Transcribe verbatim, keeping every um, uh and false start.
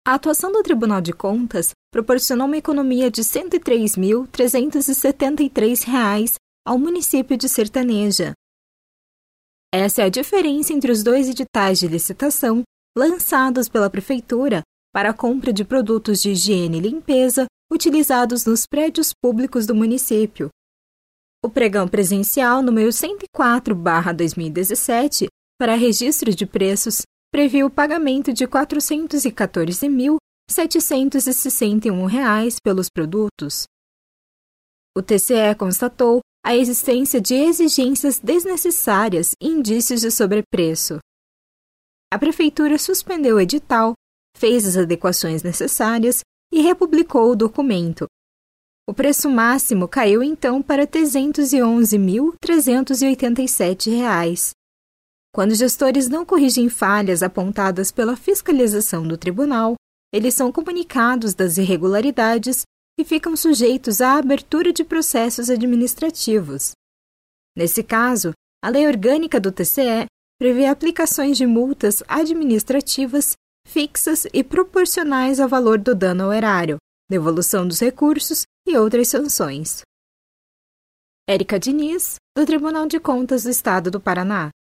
A atuação do Tribunal de Contas proporcionou uma economia de cento e três mil, trezentos e setenta e três reais ao município de Sertaneja. Essa é a diferença entre os dois editais de licitação lançados pela Prefeitura para a compra de produtos de higiene e limpeza utilizados nos prédios públicos do município. O pregão presencial número cento e quatro barra dois mil e dezessete, para registro de preços, previu o pagamento de quatrocentos e quatorze mil, setecentos e sessenta e um reais pelos produtos. O T C E constatou a existência de exigências desnecessárias e indícios de sobrepreço. A Prefeitura suspendeu o edital, fez as adequações necessárias e republicou o documento. O preço máximo caiu então para trezentos e onze mil, trezentos e oitenta e sete reais. Quando gestores não corrigem falhas apontadas pela fiscalização do tribunal, eles são comunicados das irregularidades e ficam sujeitos à abertura de processos administrativos. Nesse caso, a Lei Orgânica do T C E prevê aplicações de multas administrativas fixas e proporcionais ao valor do dano ao erário, devolução dos recursos e outras sanções. Érica Diniz, do Tribunal de Contas do Estado do Paraná.